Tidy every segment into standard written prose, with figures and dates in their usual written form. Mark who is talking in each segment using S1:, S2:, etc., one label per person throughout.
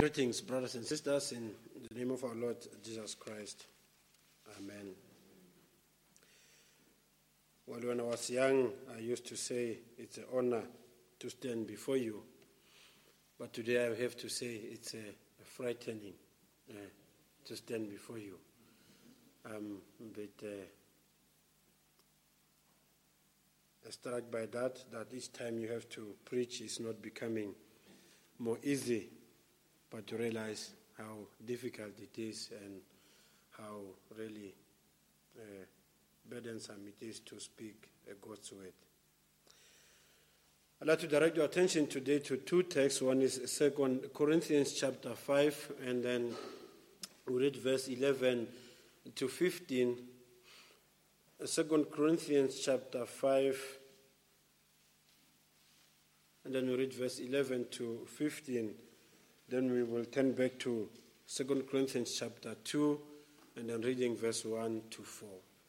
S1: Greetings, brothers and sisters, in the name of our Lord Jesus Christ. Amen. Well, when I was young, I used to say it's an honor to stand before you. But today I have to say it's frightening to stand before you. But struck by that each time you have to preach is not becoming more easy, but to realize how difficult it is and how really burdensome it is to speak God's word. I'd like to direct your attention today to two texts. One is 2 Corinthians chapter 5, and then we read verse 11 to 15. 2 Corinthians chapter 5, and then we read verse 11 to 15. Then we will turn back to 2 Corinthians chapter 2, and then reading verse 1 to 4.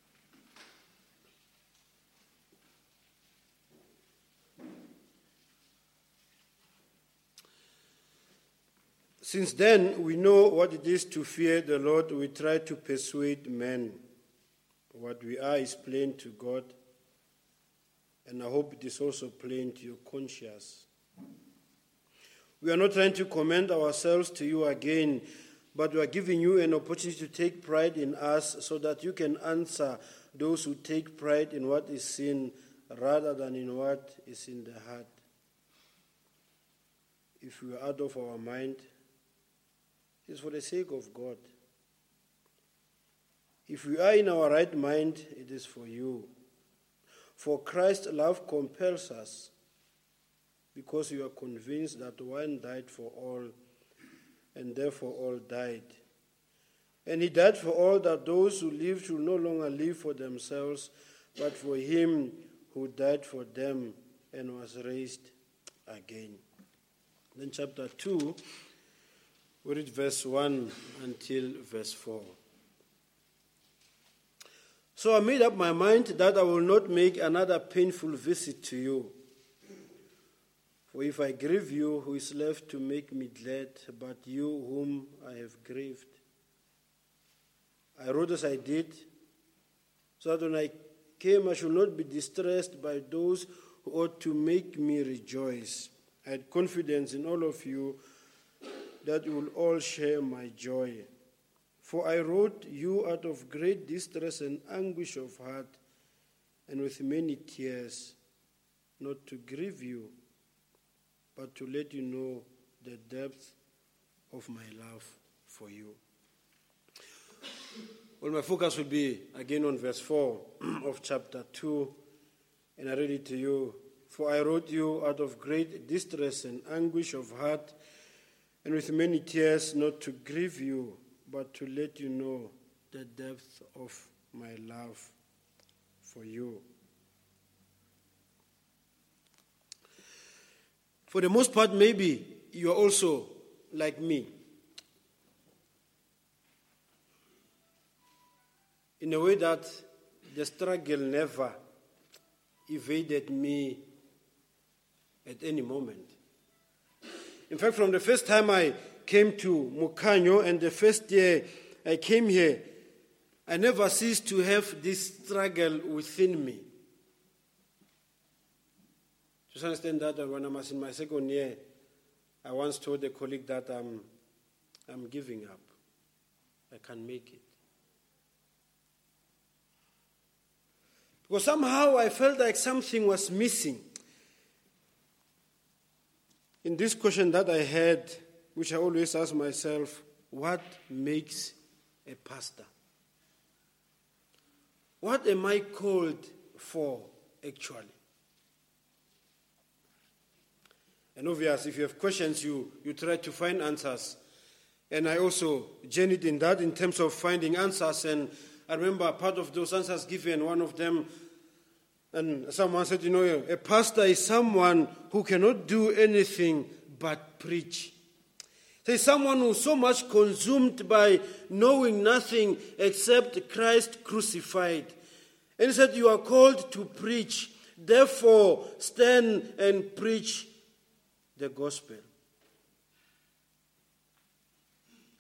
S1: Since then, we know what it is to fear the Lord. We try to persuade men. What we are is plain to God, and I hope it is also plain to your conscience. We are not trying to commend ourselves to you again, but we are giving you an opportunity to take pride in us so that you can answer those who take pride in what is seen rather than in what is in the heart. If we are out of our mind, it's for the sake of God. If we are in our right mind, it is for you. For Christ's love compels us, because we are convinced that one died for all, and therefore all died. And he died for all, that those who live should no longer live for themselves, but for him who died for them and was raised again. Then chapter 2, we read verse 1 until verse 4. So I made up my mind that I will not make another painful visit to you. For if I grieve you, who is left to make me glad, but you whom I have grieved? I wrote as I did, so that when I came I should not be distressed by those who ought to make me rejoice. I had confidence in all of you that you will all share my joy. For I wrote you out of great distress and anguish of heart, and with many tears, not to grieve you, but to let you know the depth of my love for you. Well, my focus will be again on verse 4 of chapter 2, and I read it to you. For I wrote you out of great distress and anguish of heart, and with many tears, not to grieve you, but to let you know the depth of my love for you. For the most part, maybe you are also like me, in a way that the struggle never evaded me at any moment. In fact, from the first time I came to Mukanyo and the first year I came here, I never ceased to have this struggle within me. Just understand that when I was in my second year, I once told a colleague that I'm giving up. I can't make it. Because somehow I felt like something was missing. In this question that I had, which I always ask myself, what makes a pastor? What am I called for, actually? And obviously, if you have questions, you try to find answers. And I also journeyed in that in terms of finding answers. And I remember part of those answers given, one of them, and someone said, a pastor is someone who cannot do anything but preach. There's someone who's so much consumed by knowing nothing except Christ crucified. And he said, you are called to preach. Therefore, stand and preach the gospel.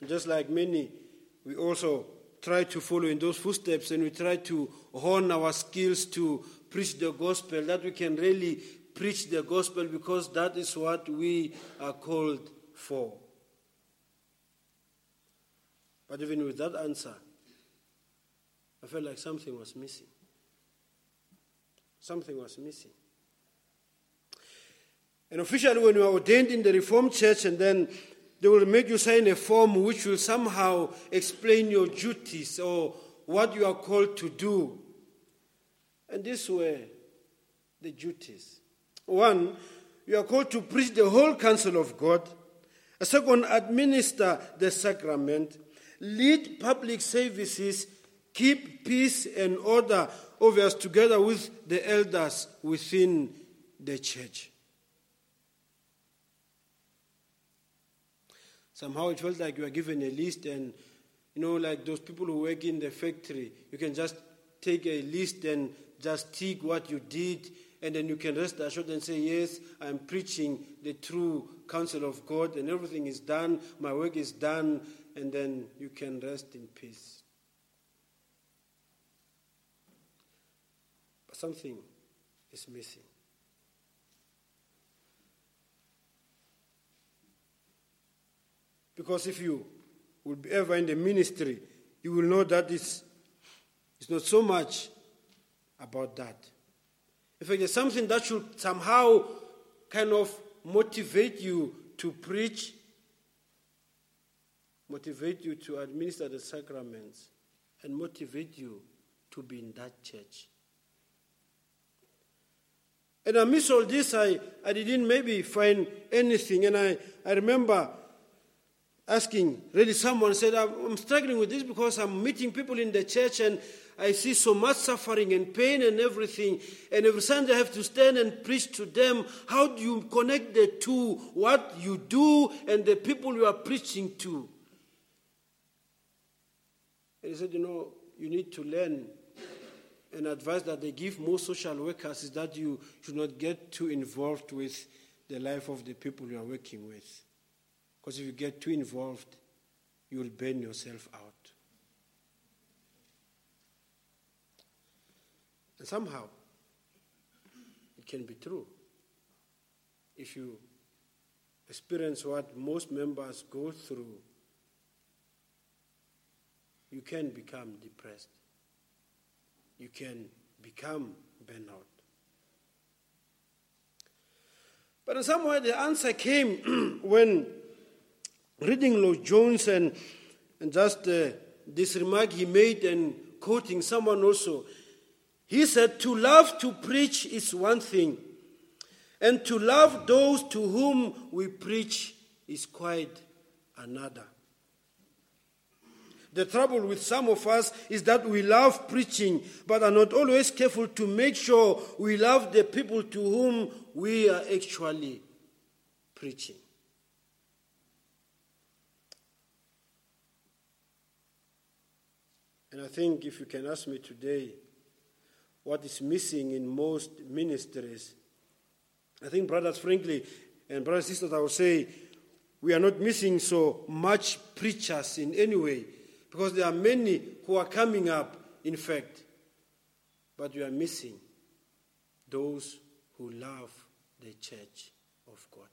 S1: Just like many, we also try to follow in those footsteps, and we try to hone our skills to preach the gospel, that we can really preach the gospel, because that is what we are called for. But even with that answer, I felt like something was missing. Something was missing. And officially, when you are ordained in the Reformed Church, and then they will make you sign a form which will somehow explain your duties or what you are called to do. And these were the duties. 1, you are called to preach the whole counsel of God. 2, administer the sacrament. Lead public services. Keep peace and order, obvious, together with the elders within the church. Somehow it felt like you were given a list, and like those people who work in the factory, you can just take a list and just tick what you did, and then you can rest assured and say, yes, I'm preaching the true counsel of God, and everything is done, my work is done, and then you can rest in peace. But something is missing. Because if you will be ever in the ministry, you will know that it's not so much about that. In fact, it's something that should somehow kind of motivate you to preach, motivate you to administer the sacraments, and motivate you to be in that church. And amidst all this, I didn't maybe find anything. And I remember asking, really someone said, I'm struggling with this because I'm meeting people in the church and I see so much suffering and pain and everything. And every Sunday I have to stand and preach to them. How do you connect the two, what you do and the people you are preaching to? And he said, you need to learn. And advice that they give most social workers is that you should not get too involved with the life of the people you are working with. Because if you get too involved, you will burn yourself out. And somehow, it can be true. If you experience what most members go through, you can become depressed. You can become burnout. But in some way, the answer came when reading Lloyd Jones and just this remark he made and quoting someone also. He said, to love to preach is one thing, and to love those to whom we preach is quite another. The trouble with some of us is that we love preaching, but are not always careful to make sure we love the people to whom we are actually preaching. And I think if you can ask me today what is missing in most ministries, I think, brothers, frankly, and brothers and sisters, I would say, we are not missing so much preachers in any way, because there are many who are coming up, in fact, but we are missing those who love the church of God.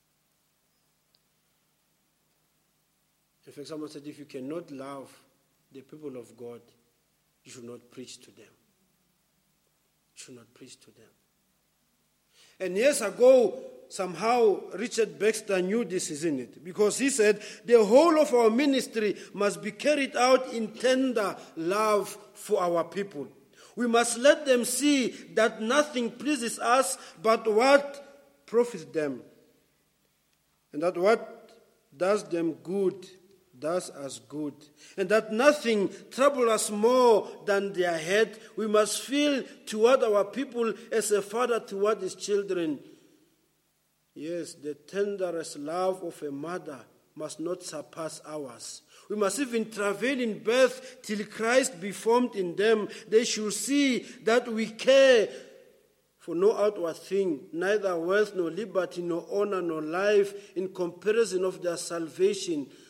S1: In fact, someone said, if you cannot love the people of God, you should not preach to them. You should not preach to them. And years ago, somehow Richard Baxter knew this, isn't it? Because he said, the whole of our ministry must be carried out in tender love for our people. We must let them see that nothing pleases us but what profits them, and that what does them good does us good, and that nothing troubles us more than their head. We must feel toward our people as a father toward his children. Yes, the tenderest love of a mother must not surpass ours. We must even travail in birth till Christ be formed in them. They should see that we care for no outward thing, neither wealth, nor liberty, nor honor, nor life, in comparison of their salvation.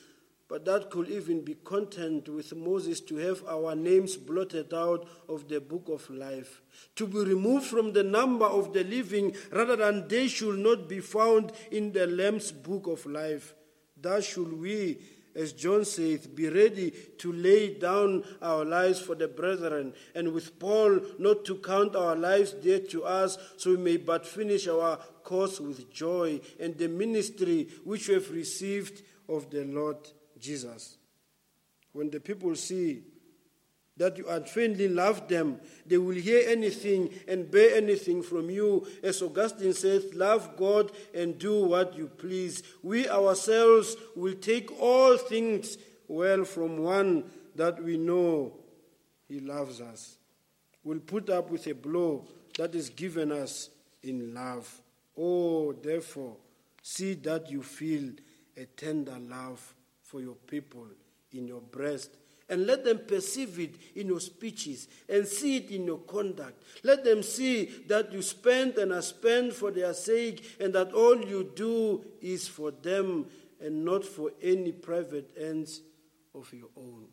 S1: but that could even be content with Moses to have our names blotted out of the book of life, to be removed from the number of the living, rather than they should not be found in the Lamb's book of life. Thus should we, as John saith, be ready to lay down our lives for the brethren, and with Paul, not to count our lives dear to us, so we may but finish our course with joy, and the ministry which we have received of the Lord Jesus. When the people see that you unfeignedly love them, they will hear anything and bear anything from you. As Augustine says, love God and do what you please. We ourselves will take all things well from one that we know he loves us. We'll put up with a blow that is given us in love. Oh, therefore, see that you feel a tender love for your people in your breast, and let them perceive it in your speeches and see it in your conduct. Let them see that you spend and are spent for their sake, and that all you do is for them and not for any private ends of your own.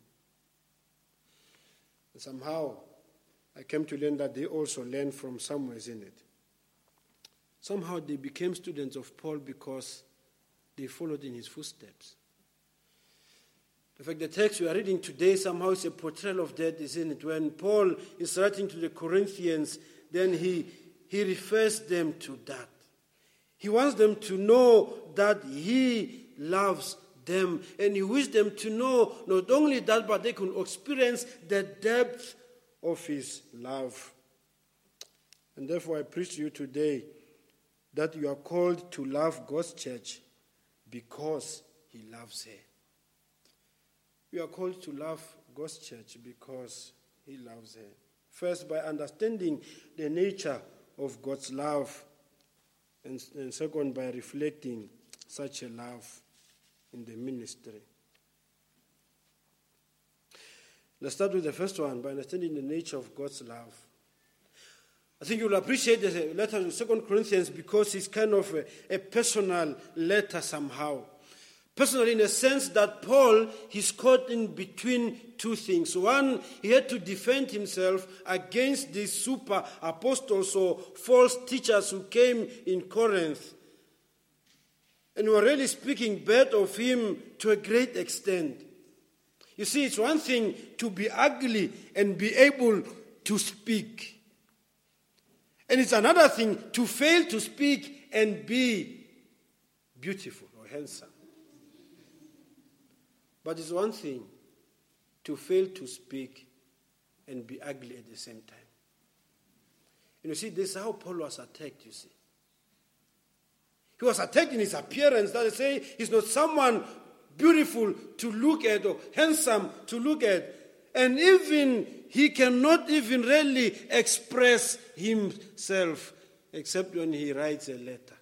S1: And somehow, I came to learn that they also learned from somewhere in it. Somehow they became students of Paul because they followed in his footsteps. In fact, the text we are reading today somehow is a portrayal of that, isn't it? When Paul is writing to the Corinthians, then he refers them to that. He wants them to know that he loves them, and he wishes them to know not only that, but they can experience the depth of his love. And therefore I preach to you today that you are called to love God's church because he loves her. We are called to love God's church because he loves her. First, by understanding the nature of God's love, and second, by reflecting such a love in the ministry. Let's start with the first one, by understanding the nature of God's love. I think you'll appreciate the letter of 2 Corinthians because it's kind of a personal letter somehow. Personal in a sense that Paul, he's caught in between two things. One, he had to defend himself against these super apostles or false teachers who came in Corinth. And were really speaking bad of him to a great extent. You see, it's one thing to be ugly and be able to speak. And it's another thing to fail to speak and be beautiful or handsome. But it's one thing to fail to speak and be ugly at the same time. And you see, this is how Paul was attacked, you see. He was attacked in his appearance. That is, say, he's not someone beautiful to look at or handsome to look at. And even he cannot even really express himself except when he writes a letter.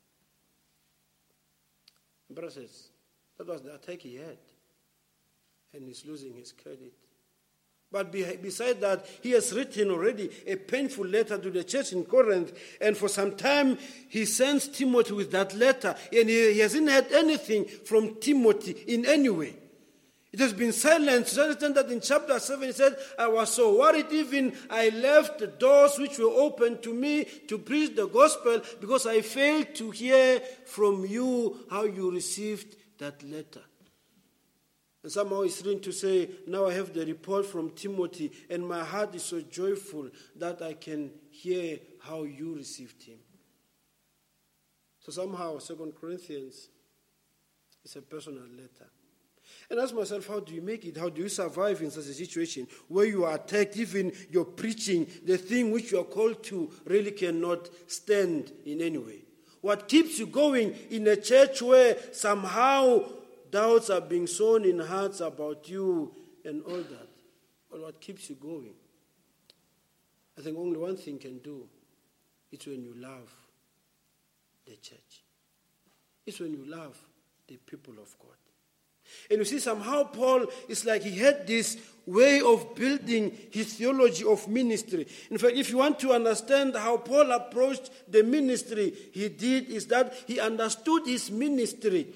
S1: Brothers, that was the attack he had. And he's losing his credit. But beside that, he has written already a painful letter to the church in Corinth. And for some time, he sends Timothy with that letter. And he hasn't had anything from Timothy in any way. It has been silent. So understand that in chapter 7, he said, I was so worried even I left the doors which were open to me to preach the gospel because I failed to hear from you how you received that letter. And somehow he's trying to say, now I have the report from Timothy, and my heart is so joyful that I can hear how you received him. So somehow 2 Corinthians is a personal letter. And ask myself, how do you make it? How do you survive in such a situation where you are attacked, even your preaching, the thing which you are called to, really cannot stand in any way? What keeps you going in a church where somehow doubts are being sown in hearts about you and all that? Well, what keeps you going? I think only one thing can do. It's when you love the church. It's when you love the people of God. And you see, somehow Paul is like he had this way of building his theology of ministry. In fact, if you want to understand how Paul approached the ministry he did, is that he understood his ministry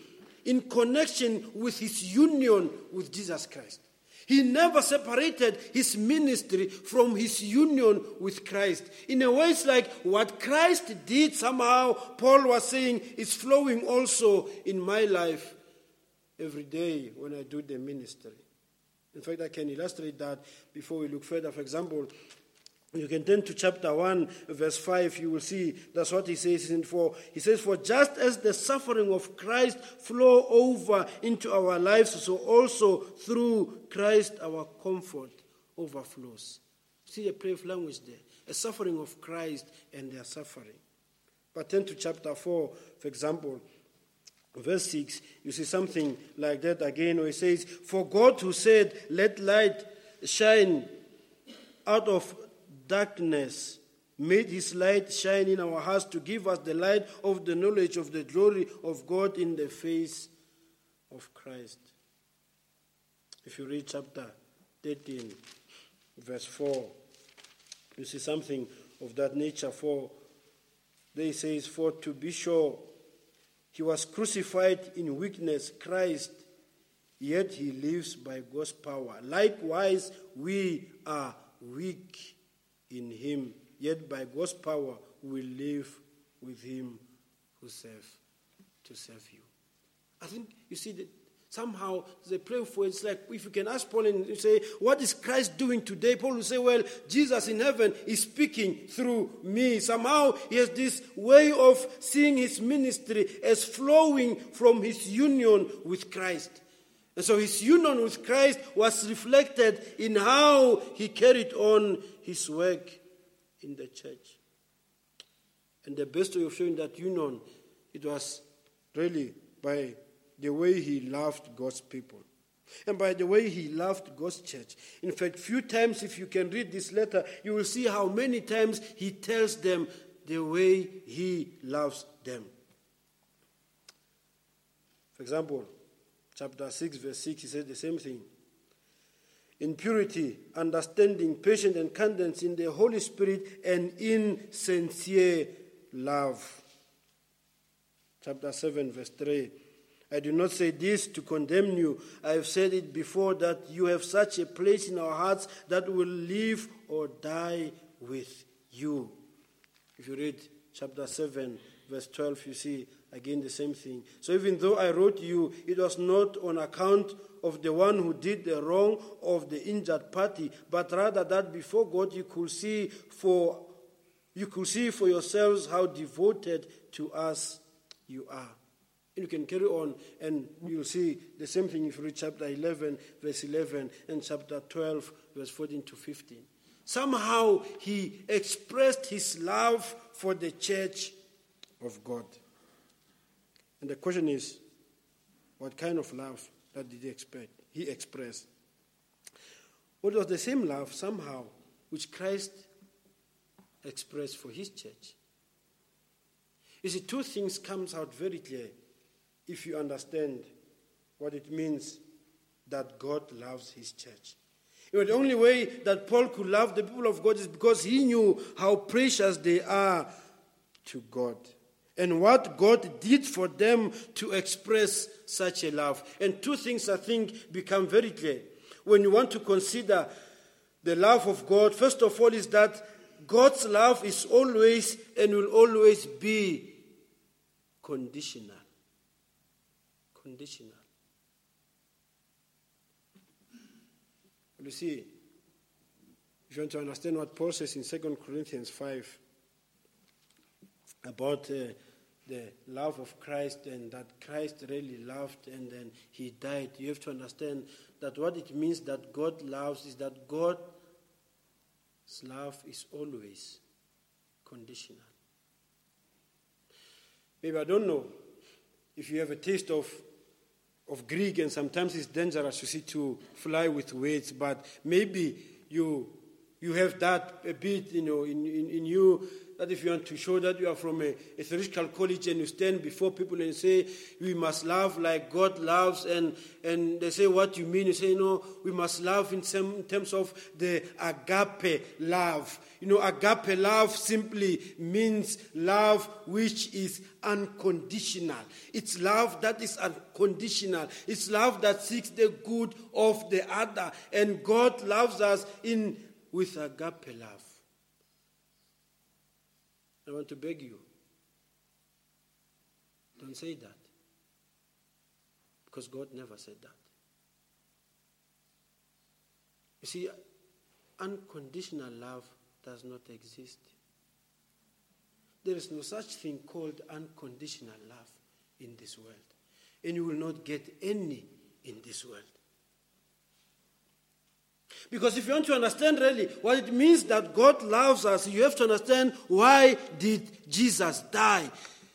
S1: in connection with his union with Jesus Christ. He never separated his ministry from his union with Christ. In a way, it's like what Christ did, somehow, Paul was saying, is flowing also in my life every day when I do the ministry. In fact, I can illustrate that before we look further. For example, you can turn to chapter 1, verse 5, you will see that's what he says. He says, for just as the suffering of Christ flow over into our lives, so also through Christ our comfort overflows. See the play of language there. A suffering of Christ and their suffering. But turn to chapter 4, for example, verse 6, you see something like that again, where it says, for God who said, let light shine out of darkness, made his light shine in our hearts to give us the light of the knowledge of the glory of God in the face of Christ. If you read chapter 13, verse 4, you see something of that nature. For there it says, for to be sure, he was crucified in weakness, Christ, yet he lives by God's power. Likewise, we are weak in him, yet by God's power we live with him to serve you. I think you see that somehow the play for it's like if you can ask Paul and you say, what is Christ doing today? Paul will say, well, Jesus in heaven is speaking through me. Somehow he has this way of seeing his ministry as flowing from his union with Christ. And so his union with Christ was reflected in how he carried on his work in the church. And the best way of showing that union, it was really by the way he loved God's people. And by the way he loved God's church. In fact, few times, if you can read this letter, you will see how many times he tells them the way he loves them. For example, chapter 6, verse 6, he said the same thing. In purity, understanding, patience, and kindness in the Holy Spirit, and in sincere love. Chapter 7, verse 3. I do not say this to condemn you. I have said it before, that you have such a place in our hearts that will live or die with you. If you read chapter 7, verse 12, you see again the same thing. So even though I wrote you, it was not on account of the one who did the wrong of the injured party, but rather that before God you could see for yourselves how devoted to us you are. And you can carry on and you'll see the same thing if you read chapter 11, verse 11, and chapter 12, verse 14 to 15. Somehow he expressed his love for the church of God. And the question is, what kind of love that did he express? Well, it was the same love somehow which Christ expressed for his church. You see, two things comes out very clear if you understand what it means that God loves his church. You know, the only way that Paul could love the people of God is because he knew how precious they are to God and what God did for them to express such a love. And two things, I think, become very clear when you want to consider the love of God. First of all is that God's love is always and will always be conditional. Conditional. You see, if you want to understand what Paul says in 2 Corinthians 5 about the love of Christ and that Christ really loved and then he died, you have to understand that what it means that God loves is that God's love is always conditional. Maybe I don't know if you have a taste of Greek, and sometimes it's dangerous, you see, to fly with words, but maybe you You have that a bit, in you, that if you want to show that you are from a theological college and you stand before people and say, we must love like God loves, and they say, what you mean? You say, no, we must love in terms of the agape love. Agape love simply means love which is unconditional. It's love that is unconditional. It's love that seeks the good of the other. And God loves us with agape love. I want to beg you, don't say that. Because God never said that. You see, unconditional love does not exist. There is no such thing called unconditional love in this world. And you will not get any in this world. Because if you want to understand really what it means that God loves us, you have to understand why did Jesus die.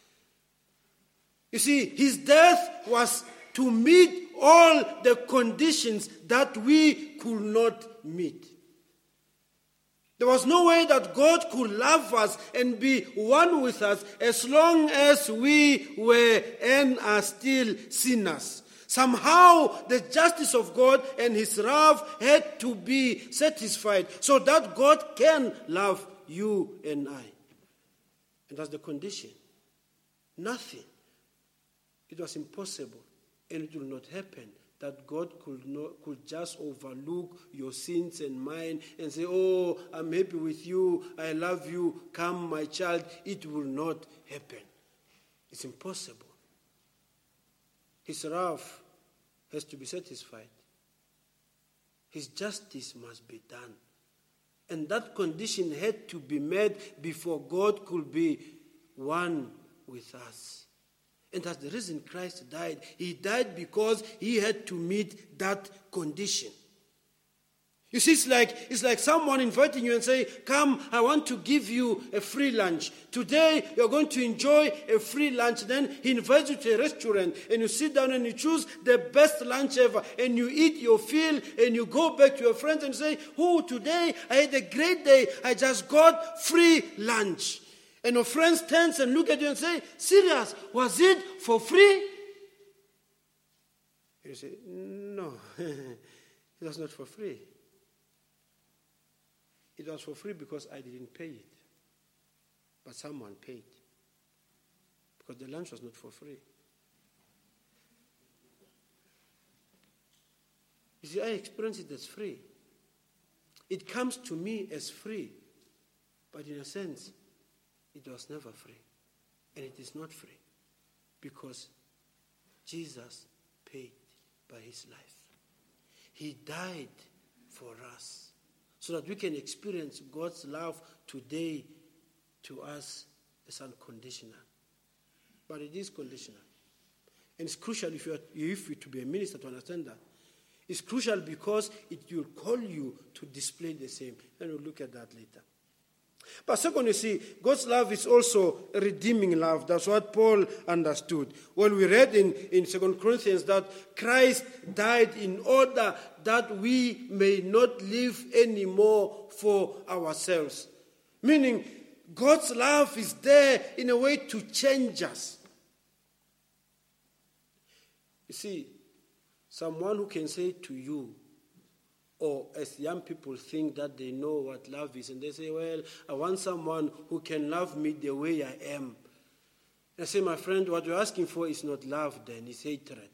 S1: You see, his death was to meet all the conditions that we could not meet. There was no way that God could love us and be one with us as long as we were and are still sinners. Somehow the justice of God and his wrath had to be satisfied so that God can love you and I. And that's the condition. Nothing. It was impossible, and it will not happen that God could just overlook your sins and mine and say, oh, I'm happy with you, I love you, come my child. It will not happen. It's impossible. His wrath has to be satisfied. His justice must be done. And that condition had to be met before God could be one with us. And that's the reason Christ died. He died because he had to meet that condition. You see, it's like someone inviting you and say, come, I want to give you a free lunch. Today, you're going to enjoy a free lunch. Then he invites you to a restaurant, and you sit down and you choose the best lunch ever. And you eat your fill, and you go back to your friends and say, oh, today I had a great day. I just got free lunch. And your friends turn and look at you and say, serious, was it for free? You say, no, it was not for free. It was for free because I didn't pay it. But someone paid. Because the lunch was not for free. You see, I experience it as free. It comes to me as free. But in a sense, it was never free. And it is not free. Because Jesus paid by his life. He died for us. So that we can experience God's love today to us as unconditional. But it is conditional. And it's crucial if you to be a minister to understand that. It's crucial because it will call you to display the same. And we'll look at that later. But second, you see, God's love is also a redeeming love. That's what Paul understood. Well, we read in 2 Corinthians that Christ died in order that we may not live anymore for ourselves. Meaning, God's love is there in a way to change us. You see, someone who can say to you, or as young people think that they know what love is, and they say, well, I want someone who can love me the way I am. I say, my friend, what you're asking for is not love then, it's hatred.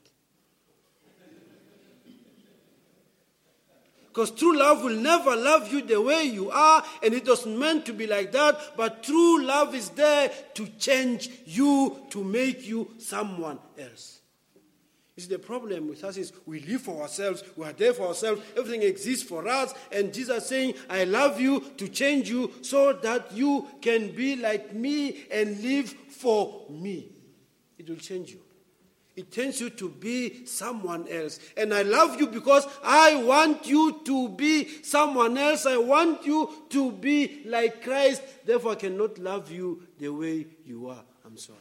S1: Because true love will never love you the way you are, and it was meant to be like that, but true love is there to change you, to make you someone else. You see, the problem with us is we live for ourselves, we are there for ourselves, everything exists for us, and Jesus is saying, I love you to change you so that you can be like me and live for me. It will change you. It turns you to be someone else. And I love you because I want you to be someone else. I want you to be like Christ. Therefore, I cannot love you the way you are. I'm sorry.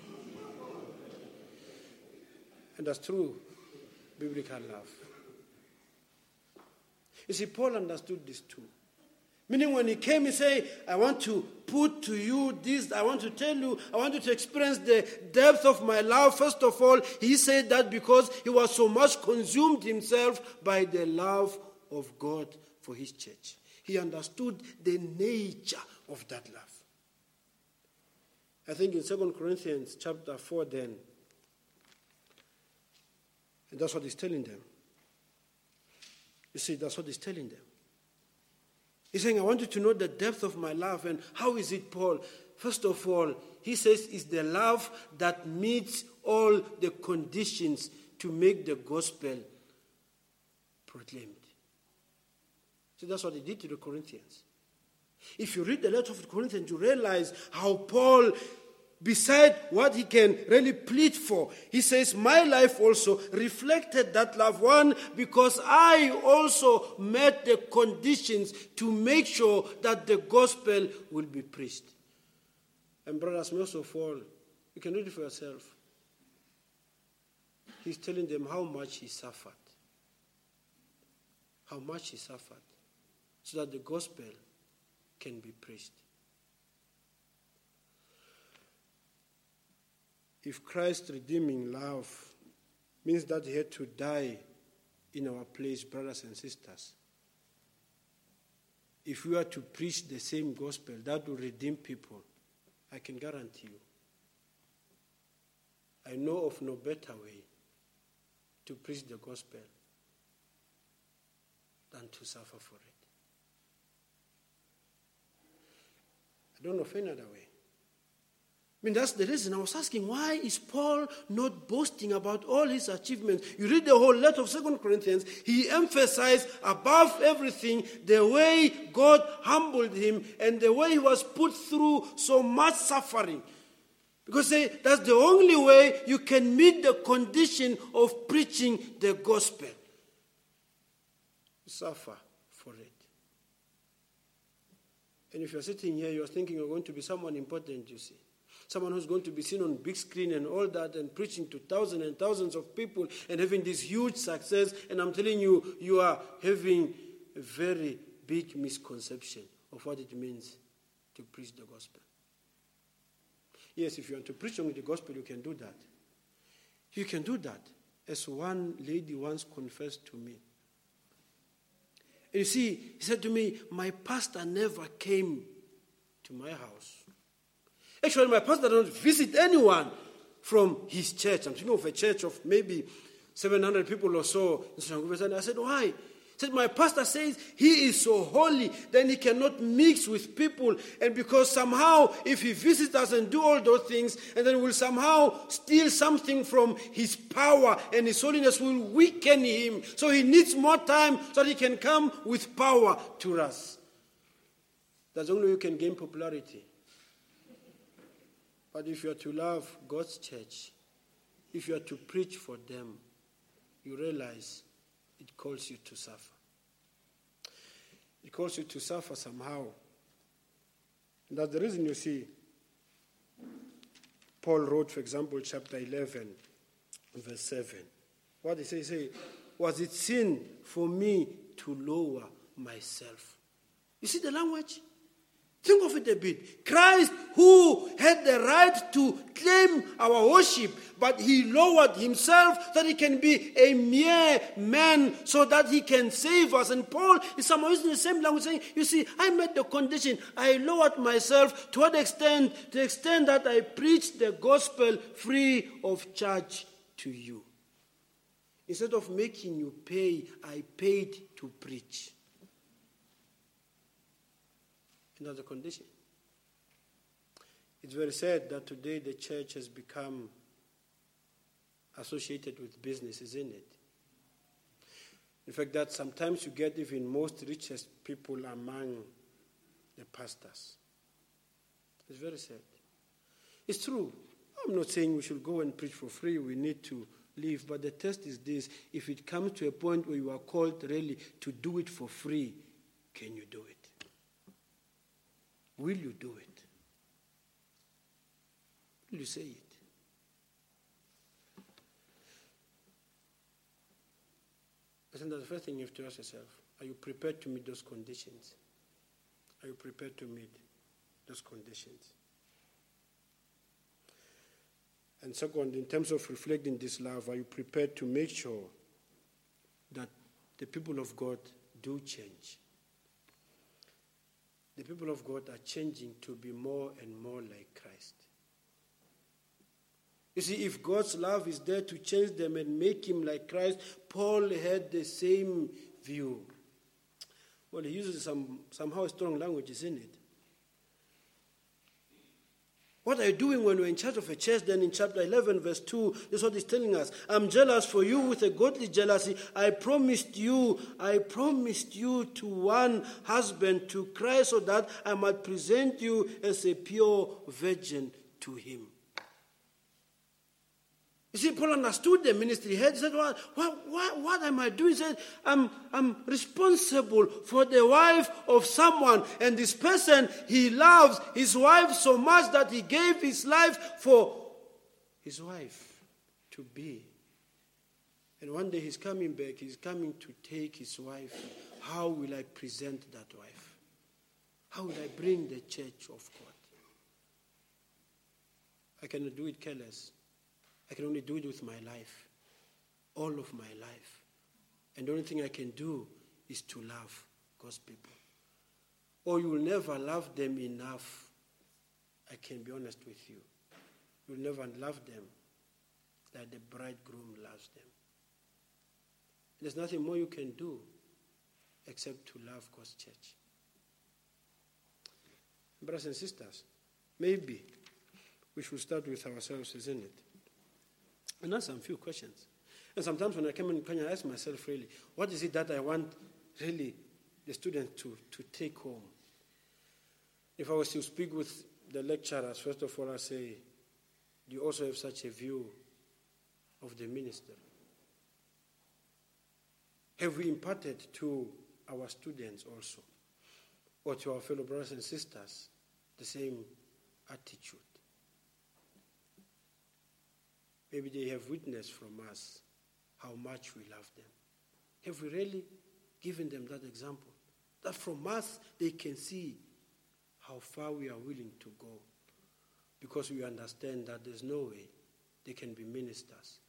S1: And that's true biblical love. You see, Paul understood this too. Meaning when he came, he said, I want to put to you this, I want to tell you, I want you to experience the depth of my love. First of all, he said that because he was so much consumed himself by the love of God for his church. He understood the nature of that love. I think in 2 Corinthians chapter 4 then, and that's what he's telling them. You see, that's what he's telling them. He's saying, I want you to know the depth of my love. And how is it, Paul? First of all, he says it's the love that meets all the conditions to make the gospel proclaimed. So that's what he did to the Corinthians. If you read the letter of the Corinthians, you realize how Paul, beside what he can really plead for, he says, my life also reflected that love. One, because I also met the conditions to make sure that the gospel will be preached. And brothers, most of all, you can read it for yourself. He's telling them how much he suffered. How much he suffered. So that the gospel can be preached. If Christ's redeeming love means that he had to die in our place, brothers and sisters, if we are to preach the same gospel that will redeem people, I can guarantee you, I know of no better way to preach the gospel than to suffer for it. I don't know of any other way. I mean, that's the reason I was asking, why is Paul not boasting about all his achievements? You read the whole letter of 2 Corinthians, he emphasized above everything the way God humbled him and the way he was put through so much suffering. Because that's the only way you can meet the condition of preaching the gospel. Suffer for it. And if you're sitting here, you're thinking you're going to be someone important, you see. Someone who's going to be seen on big screen and all that and preaching to thousands and thousands of people and having this huge success. And I'm telling you, you are having a very big misconception of what it means to preach the gospel. Yes, if you want to preach only the gospel, you can do that. You can do that, as one lady once confessed to me. And you see, he said to me, my pastor never came to my house. Actually, my pastor doesn't visit anyone from his church. I'm thinking of a church of maybe 700 people or so. And I said, why? He said, my pastor says he is so holy, then he cannot mix with people. And because somehow, if he visits us and do all those things, and then will somehow steal something from his power, and his holiness will weaken him. So he needs more time so that he can come with power to us. That's the only way you can gain popularity. But if you are to love God's church, if you are to preach for them, you realize it calls you to suffer. It calls you to suffer somehow. And that's the reason you see Paul wrote, for example, chapter 11, verse 7. What he says, was it sin for me to lower myself? You see the language? Think of it a bit. Christ, who had the right to claim our worship, but he lowered himself that he can be a mere man so that he can save us. And Paul is somehow using the same language, saying, you see, I made the condition. I lowered myself to what extent? To the extent that I preached the gospel free of charge to you. Instead of making you pay, I paid to preach. Another condition. It's very sad that today the church has become associated with business, isn't it? In fact, that sometimes you get even most richest people among the pastors. It's very sad. It's true. I'm not saying we should go and preach for free. We need to live. But the test is this. If it comes to a point where you are called really to do it for free, can you do it? Will you do it? Will you say it? I think that's the first thing you have to ask yourself. Are you prepared to meet those conditions? Are you prepared to meet those conditions? And second, in terms of reflecting this love, are you prepared to make sure that the people of God do change? The people of God are changing to be more and more like Christ. You see, if God's love is there to change them and make him like Christ, Paul had the same view. Well, he uses somehow strong language, isn't it? What are you doing when you're in charge of a church? Then in chapter 11, verse 2, this is what he's telling us. I'm jealous for you with a godly jealousy. I promised you to one husband, to Christ, so that I might present you as a pure virgin to him. You see, Paul understood the ministry. He said, what am I doing? He said, I'm responsible for the wife of someone. And this person, he loves his wife so much that he gave his life for his wife to be. And one day he's coming back. He's coming to take his wife. How will I present that wife? How will I bring the church of God? I cannot do it careless. I can only do it with my life, all of my life. And the only thing I can do is to love God's people. Or you will never love them enough. I can be honest with you. You will never love them like the bridegroom loves them. There's nothing more you can do except to love God's church. Brothers and sisters, maybe we should start with ourselves, isn't it? And ask some few questions. And sometimes when I come in Kenya, I ask myself really, what is it that I want really the student to take home? If I was to speak with the lecturers, first of all I say, do you also have such a view of the minister? Have we imparted to our students also, or to our fellow brothers and sisters, the same attitude? Maybe they have witnessed from us how much we love them. Have we really given them that example? That from us they can see how far we are willing to go, because we understand that there's no way they can be ministers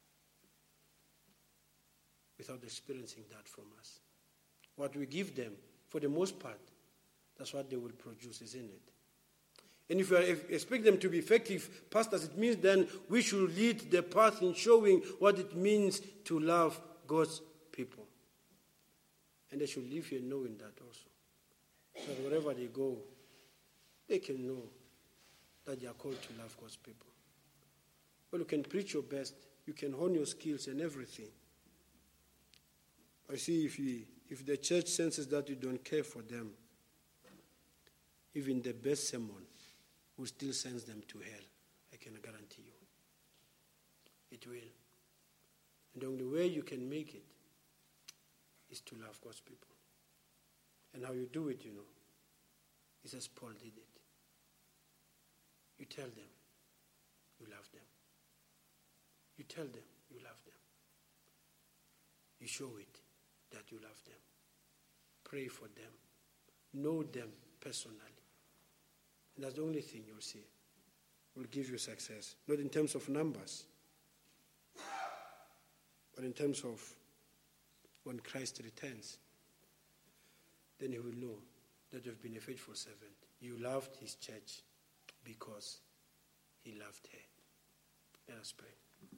S1: without experiencing that from us. What we give them, for the most part, that's what they will produce, isn't it? And if we expect them to be effective pastors, it means then we should lead the path in showing what it means to love God's people. And they should live here knowing that also. So that wherever they go, they can know that they are called to love God's people. Well, you can preach your best, you can hone your skills and everything. I see if the church senses that you don't care for them, even the best sermon will still send them to hell. I can guarantee you. It will. And the only way you can make it is to love God's people. And how you do it, is as Paul did it. You tell them you love them. You tell them you love them. You show it that you love them. Pray for them. Know them personally. And that's the only thing you'll see will give you success. Not in terms of numbers, but in terms of when Christ returns, then he will know that you've been a faithful servant. You loved his church because he loved her. Let us pray.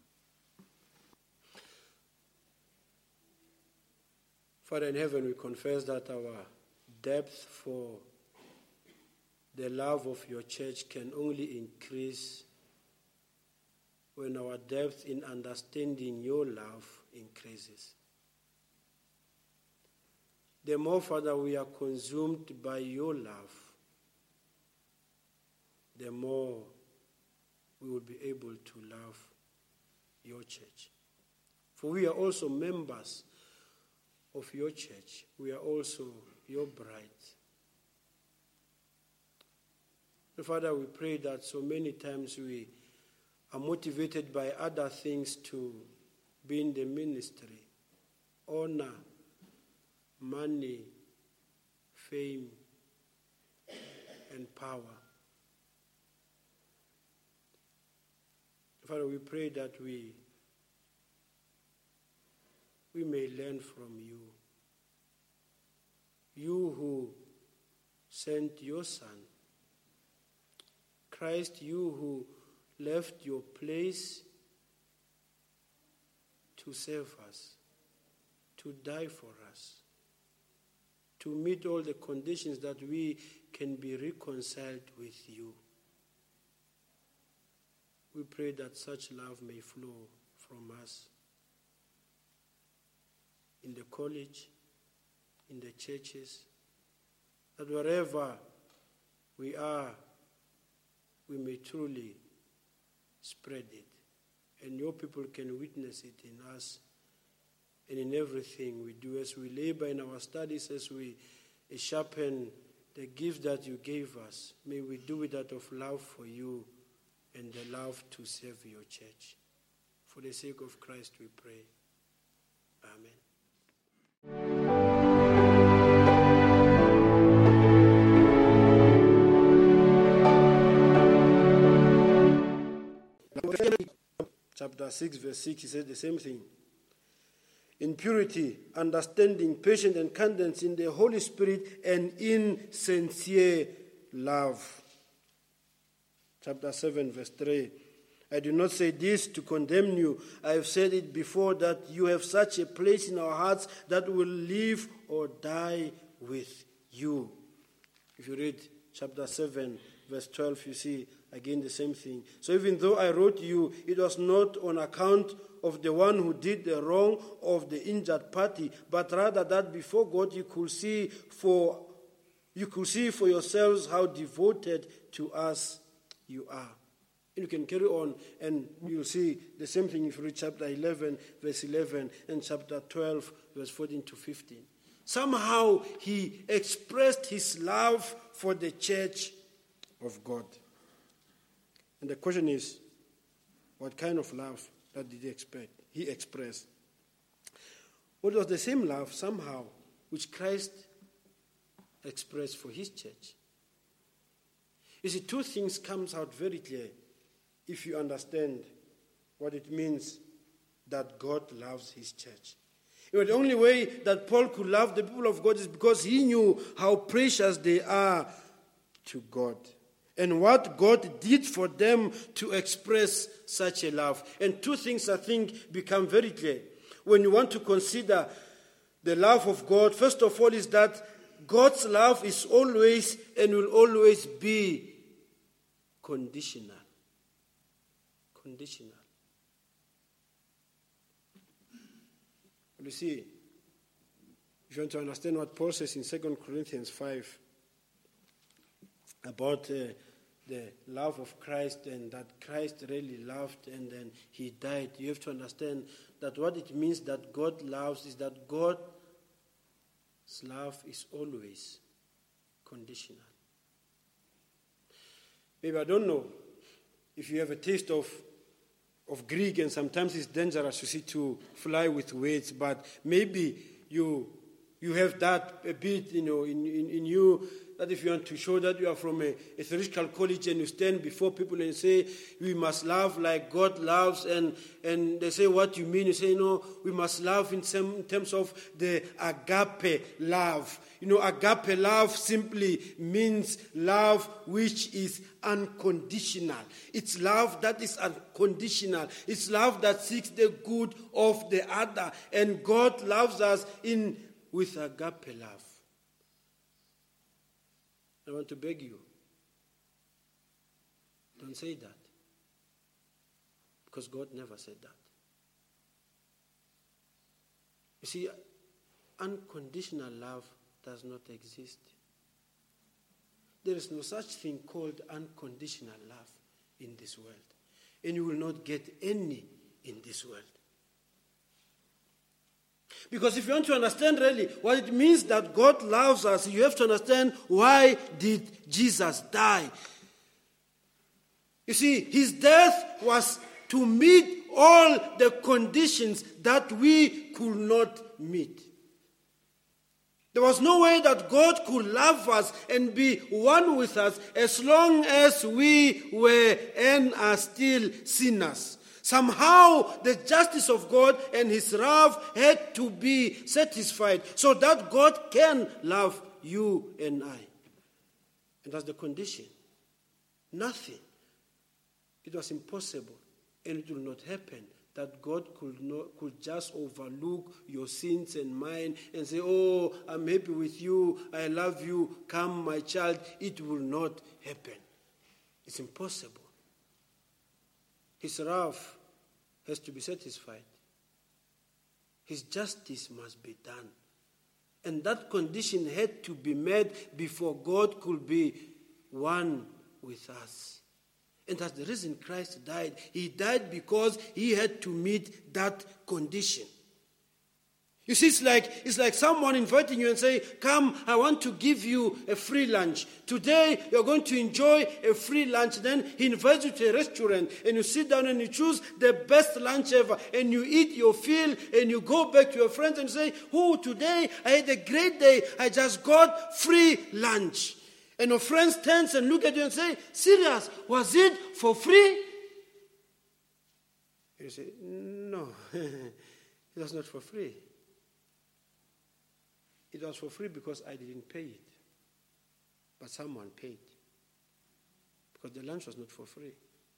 S1: Father in heaven, we confess that our depth for the love of your church can only increase when our depth in understanding your love increases. The more, Father, we are consumed by your love, the more we will be able to love your church. For we are also members of your church. We are also your bride. And Father, we pray that so many times we are motivated by other things to be in the ministry. Honor, money, fame, and power. Father, we pray that we may learn from you. You who sent your Son, Christ, you who left your place to save us, to die for us, to meet all the conditions that we can be reconciled with you. We pray that such love may flow from us in the college, in the churches, that wherever we are, we may truly spread it. And your people can witness it in us and in everything we do, as we labor in our studies, as we sharpen the gift that you gave us. May we do it out of love for you and the love to serve your church. For the sake of Christ we pray. Amen. Chapter 6, verse 6, he said the same thing. In purity, understanding, patience, and kindness in the Holy Spirit, and in sincere love. Chapter 7, verse 3. I do not say this to condemn you. I have said it before, that you have such a place in our hearts that will live or die with you. If you read chapter 7, verse 12, you see again the same thing. So even though I wrote you, it was not on account of the one who did the wrong of the injured party, but rather that before God you could see for yourselves how devoted to us you are. And you can carry on and you'll see the same thing if you read chapter 11, verse 11, and chapter 12, verse 14 to 15. Somehow he expressed his love for the church of God. And the question is, what kind of love that did he express? Well, it was the same love somehow which Christ expressed for his church. You see, two things comes out very clear if you understand what it means that God loves his church. You know, the only way that Paul could love the people of God is because he knew how precious they are to God and what God did for them to express such a love. And two things, I think, become very clear when you want to consider the love of God. First of all is that God's love is always and will always be conditional. Conditional. You see, if you want to understand what Paul says in 2 Corinthians 5 about the love of Christ and that Christ really loved and then he died, you have to understand that what it means that God loves is that God's love is always conditional. Maybe I don't know if you have a taste of Greek, and sometimes it's dangerous, you see, to fly with words, but maybe you have that a bit, in you, that if you want to show that you are from a theological college and you stand before people and say, we must love like God loves, and they say, what you mean? You say, no, we must love in terms of the agape love. Agape love simply means love which is unconditional. It's love that is unconditional. It's love that seeks the good of the other. And God loves us with agape love. I want to beg you, don't say that. Because God never said that. You see, unconditional love does not exist. There is no such thing called unconditional love in this world. And you will not get any in this world. Because if you want to understand really what it means that God loves us, you have to understand why did Jesus die. You see, his death was to meet all the conditions that we could not meet. There was no way that God could love us and be one with us as long as we were and are still sinners. Somehow the justice of God and his wrath had to be satisfied so that God can love you and I. And that's the condition. Nothing. It was impossible, and it will not happen that God could just overlook your sins and mine and say, oh, I'm happy with you, I love you, come my child. It will not happen. It's impossible. His wrath has to be satisfied. His justice must be done. And that condition had to be met before God could be one with us. And that's the reason Christ died. He died because he had to meet that condition. You see, it's like someone inviting you and say, come, I want to give you a free lunch. Today, you're going to enjoy a free lunch. Then he invites you to a restaurant, and you sit down and you choose the best lunch ever. And you eat your fill, and you go back to your friends and say, oh, today I had a great day. I just got free lunch. And your friends turn and look at you and say, serious, was it for free? You say, no, it was not for free. It was for free because I didn't pay it. But someone paid. Because the lunch was not for free.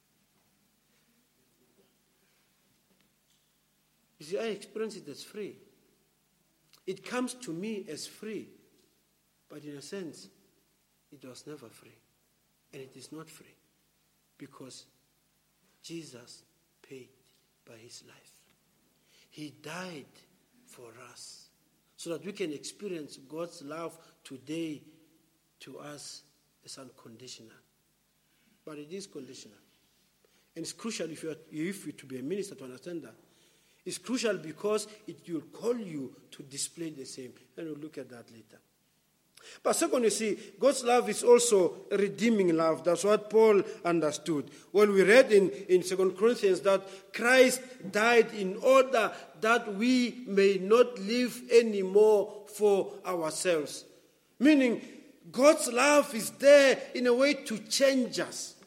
S1: You see, I experience it as free. It comes to me as free. But in a sense, it was never free. And it is not free. Because Jesus paid by his life. He died for us. So that we can experience God's love today to us as unconditional. But it is conditional. And it's crucial if you to be a minister to understand that. It's crucial because it will call you to display the same. And we'll look at that later. But second, you see, God's love is also a redeeming love. That's what Paul understood. Well, we read in 2 Corinthians that Christ died in order that we may not live anymore for ourselves. Meaning, God's love is there in a way to change us.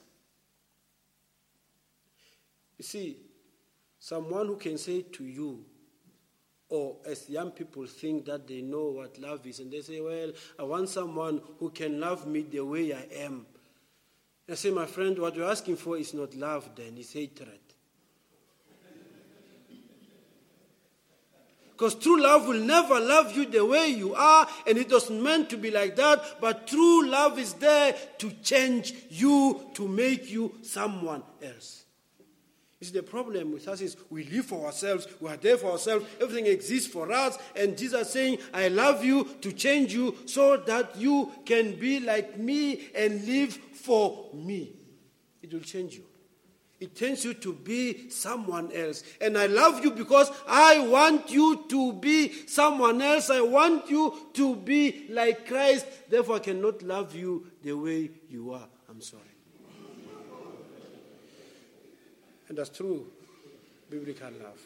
S1: You see, someone who can say to you, or as young people think that they know what love is, and they say, well, I want someone who can love me the way I am. I say, my friend, what you're asking for is not love then, it's hatred. Because true love will never love you the way you are, and it wasn't meant to be like that, but true love is there to change you, to make you someone else. You see, the problem with us is we live for ourselves, we are there for ourselves, everything exists for us, and Jesus is saying, I love you to change you so that you can be like me and live for me. It will change you. It turns you to be someone else. And I love you because I want you to be someone else. I want you to be like Christ. Therefore, I cannot love you the way you are. I'm sorry. And that's true biblical love.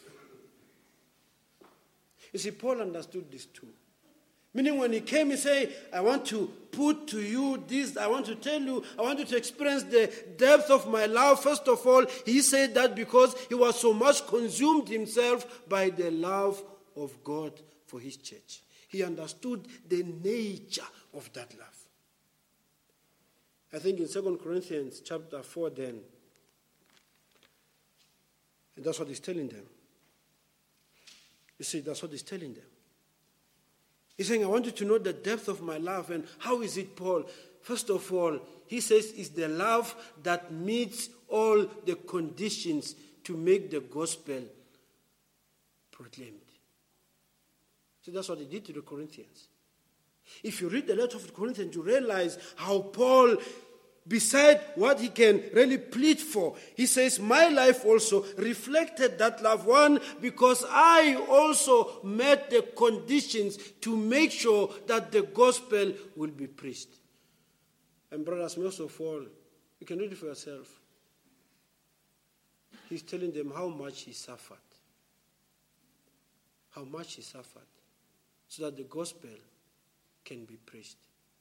S1: You see, Paul understood this too. Meaning when he came, he said, I want to put to you this, I want to tell you, I want you to experience the depth of my love. First of all, he said that because he was so much consumed himself by the love of God for his church. He understood the nature of that love. I think in 2 Corinthians chapter 4 then, and that's what he's telling them. You see, that's what he's telling them. He's saying, I want you to know the depth of my love. And how is it, Paul? First of all, he says it's the love that meets all the conditions to make the gospel proclaimed. So that's what he did to the Corinthians. If you read the letter of the Corinthians, you realize how Paul, beside what he can really plead for, he says, my life also reflected that love. One, because I also met the conditions to make sure that the gospel will be preached. And brothers, most of all, you can read it for yourself. He's telling them how much he suffered. How much he suffered. So that the gospel can be preached.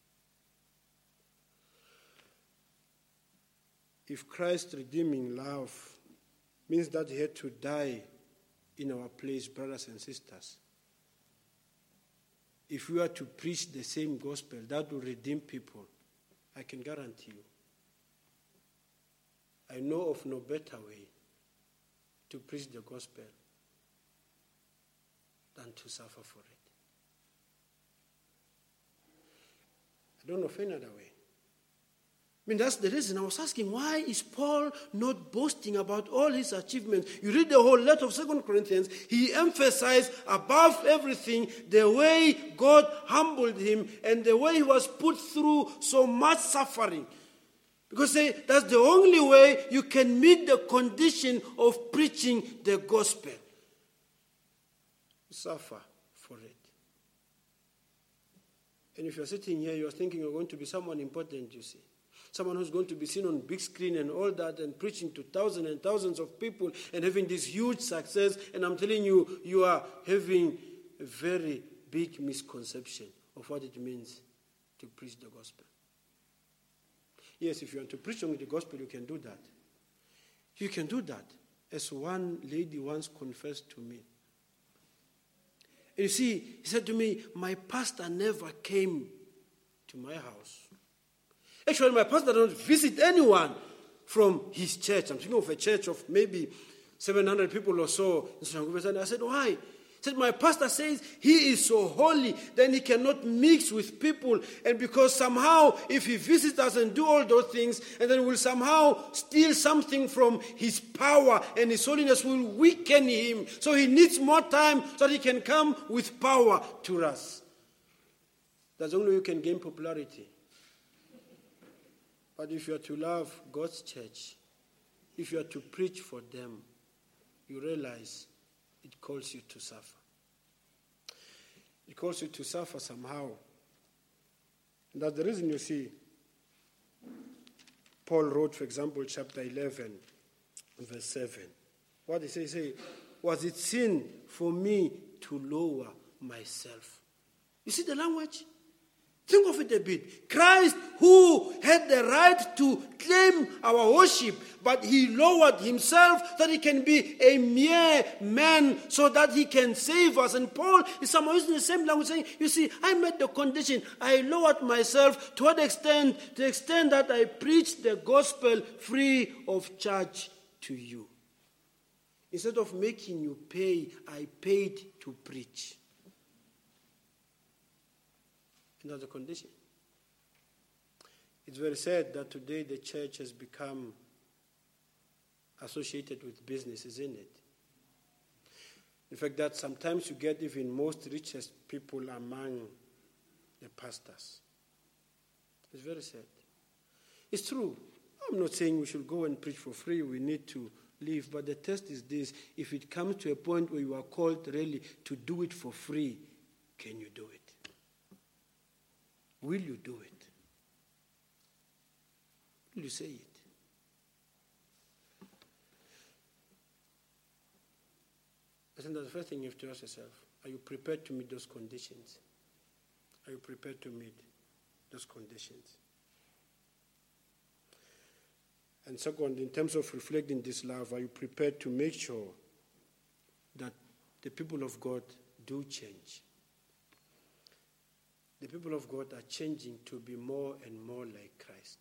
S1: If Christ's redeeming love means that he had to die in our place, brothers and sisters, if we are to preach the same gospel that will redeem people, I can guarantee you, I know of no better way to preach the gospel than to suffer for it. I don't know of any other way. I mean, that's the reason I was asking, why is Paul not boasting about all his achievements? You read the whole letter of 2 Corinthians, he emphasized above everything the way God humbled him and the way he was put through so much suffering. Because that's the only way you can meet the condition of preaching the gospel. Suffer for it. And if you're sitting here, you're thinking you're going to be someone important, you see. Someone who's going to be seen on big screen and all that and preaching to thousands and thousands of people and having this huge success. And I'm telling you, you are having a very big misconception of what it means to preach the gospel. Yes, if you want to preach only the gospel, you can do that. You can do that, as one lady once confessed to me. And you see, he said to me, my pastor never came to my house. Actually, my pastor doesn't visit anyone from his church. I'm thinking of a church of maybe 700 people or so. And I said, why? He said, my pastor says he is so holy, then he cannot mix with people. And because somehow, if he visits us and do all those things, and then will somehow steal something from his power, and his holiness will weaken him. So he needs more time so that he can come with power to us. That's the only way you can gain popularity. But if you are to love God's church, if you are to preach for them, you realize it calls you to suffer. It calls you to suffer somehow. And that's the reason you see Paul wrote, for example, chapter 11, verse 7. What he says, was it sin for me to lower myself? You see the language? Think of it a bit. Christ, who had the right to claim our worship, but he lowered himself that he can be a mere man so that he can save us. And Paul is somehow using the same language, saying, you see, I made the condition. I lowered myself to what extent? To the extent that I preached the gospel free of charge to you. Instead of making you pay, I paid to preach. Another condition. It's very sad that today the church has become associated with business, isn't it? In fact, that sometimes you get even most richest people among the pastors. It's very sad. It's true. I'm not saying we should go and preach for free. We need to live. But the test is this. If it comes to a point where you are called really to do it for free, can you do it? Will you do it? Will you say it? I think that's the first thing you have to ask yourself. Are you prepared to meet those conditions? Are you prepared to meet those conditions? And second, in terms of reflecting this love, are you prepared to make sure that the people of God do change? The people of God are changing to be more and more like Christ.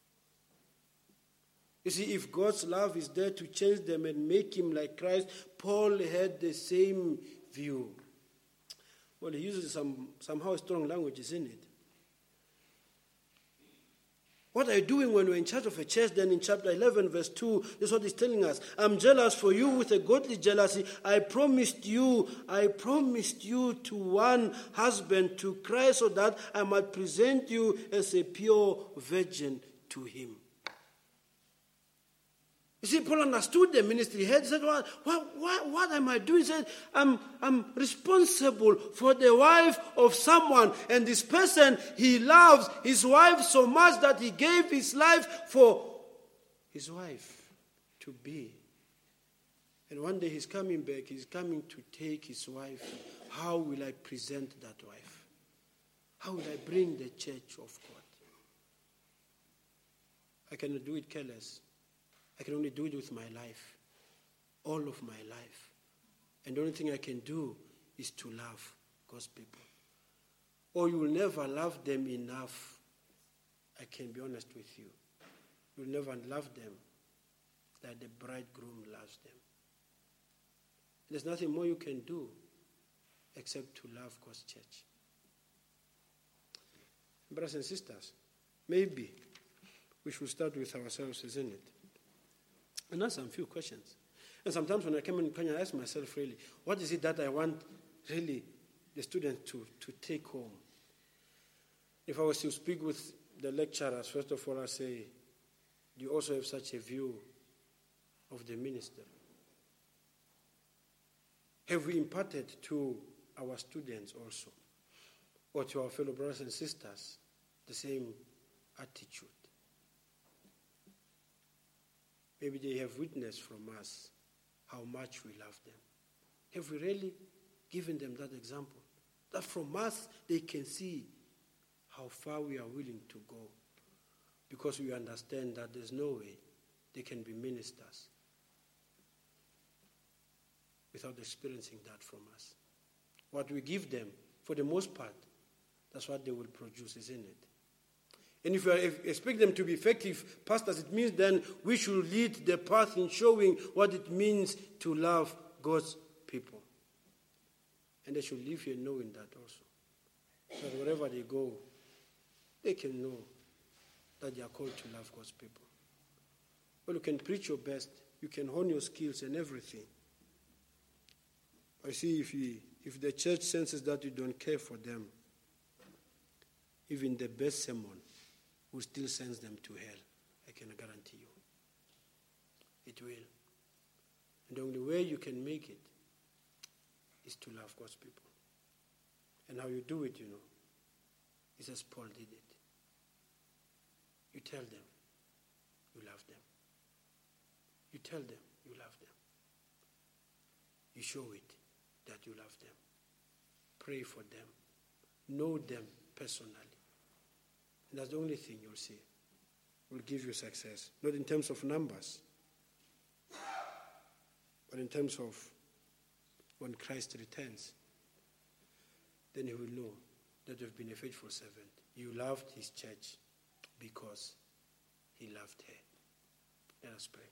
S1: You see, if God's love is there to change them and make him like Christ, Paul had the same view. Well, he uses somehow strong language, isn't it? What are you doing when you're in charge of a church? Then in chapter 11, verse 2, this is what he's telling us. I'm jealous for you with a godly jealousy. I promised you to one husband, to Christ, so that I might present you as a pure virgin to him. You see, Paul understood the ministry. He said, what am I doing? He said, I'm responsible for the wife of someone. And this person, he loves his wife so much that he gave his life for his wife to be. And one day he's coming back. He's coming to take his wife. How will I present that wife? How will I bring the church of God? I cannot do it careless. I can only do it with my life, all of my life. And the only thing I can do is to love God's people. Or you will never love them enough. I can be honest with you. You will never love them like the bridegroom loves them. There's nothing more you can do except to love God's church. Brothers and sisters, maybe we should start with ourselves, isn't it? And ask some few questions. And sometimes when I come in Kenya, I ask myself really, what is it that I want really the students to take home? If I was to speak with the lecturers, first of all, I say, do you also have such a view of the ministry? Have we imparted to our students also, or to our fellow brothers and sisters, the same attitude? Maybe they have witnessed from us how much we love them. Have we really given them that example? That from us they can see how far we are willing to go, because we understand that there's no way they can be ministers without experiencing that from us. What we give them, for the most part, that's what they will produce, isn't it? And if we expect them to be effective pastors, it means then we should lead the path in showing what it means to love God's people. And they should live here knowing that also. So that wherever they go, they can know that they are called to love God's people. Well, you can preach your best, you can hone your skills and everything. I see if the church senses that you don't care for them, even the best sermon will still send them to hell. I can guarantee you. It will. And the only way you can make it is to love God's people. And how you do it, is as Paul did it. You tell them you love them. You tell them you love them. You show it that you love them. Pray for them. Know them personally. And that's the only thing you'll see will give you success. Not in terms of numbers, but in terms of when Christ returns, then he will know that you've been a faithful servant. You loved his church because he loved her. Let us pray.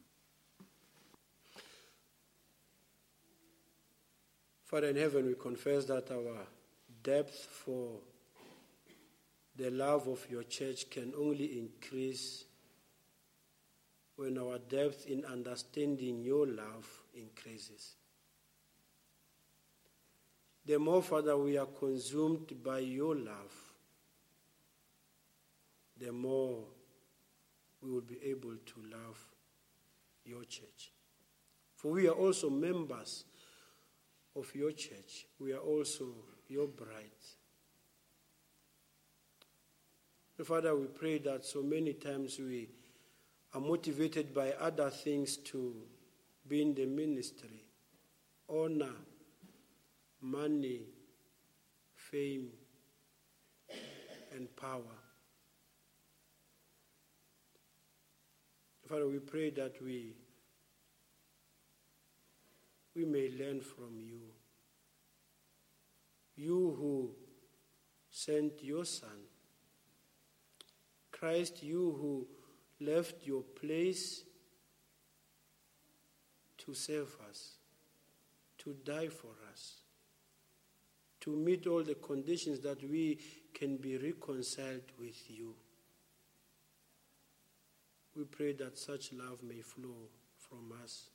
S1: Father in heaven, we confess that our depth for the love of your church can only increase when our depth in understanding your love increases. The more, Father, we are consumed by your love, the more we will be able to love your church. For we are also members of your church. We are also your bride. Father, we pray that so many times we are motivated by other things to be in the ministry. Honor, money, fame, and power. Father, we pray that we may learn from you. You who sent your Son, Christ, you who left your place to save us, to die for us, to meet all the conditions that we can be reconciled with you. We pray that such love may flow from us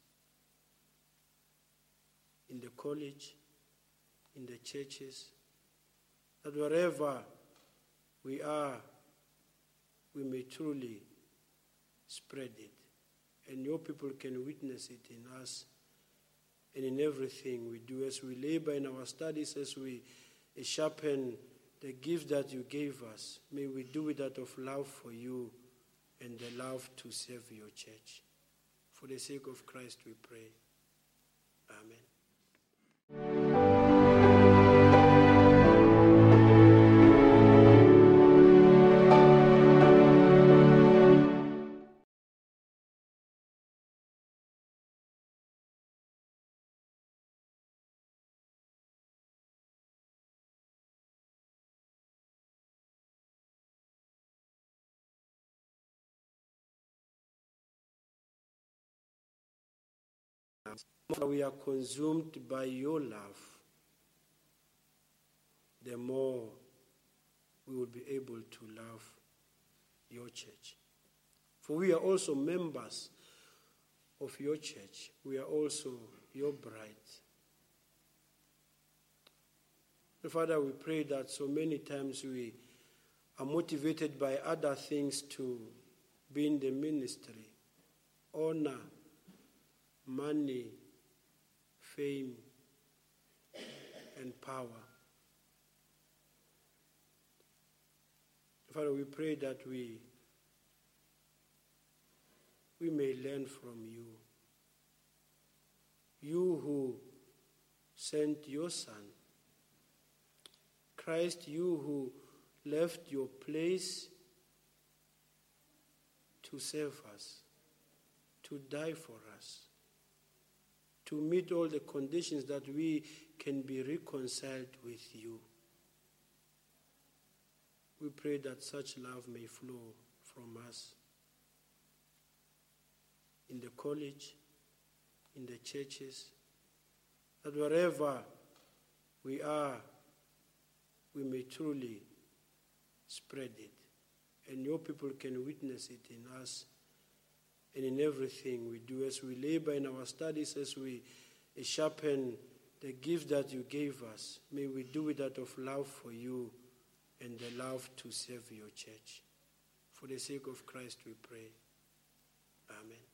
S1: in the college, in the churches, that wherever we are, we may truly spread it. And your people can witness it in us and in everything we do, as we labor in our studies, as we sharpen the gift that you gave us. May we do it out of love for you and the love to serve your church. For the sake of Christ we pray. Amen. The more we are consumed by your love, the more we will be able to love your church. For we are also members of your church. We are also your bride. Father, we pray that so many times we are motivated by other things to be in the ministry. Honor, money, fame, and power. Father, we pray that we may learn from you. You who sent your Son, Christ, you who left your place to save us, to die for us, to meet all the conditions that we can be reconciled with you. We pray that such love may flow from us in the college, in the churches, that wherever we are, we may truly spread it, and your people can witness it in us and in everything we do, as we labor in our studies, as we sharpen the gift that you gave us. May we do it out of love for you and the love to serve your church. For the sake of Christ we pray. Amen.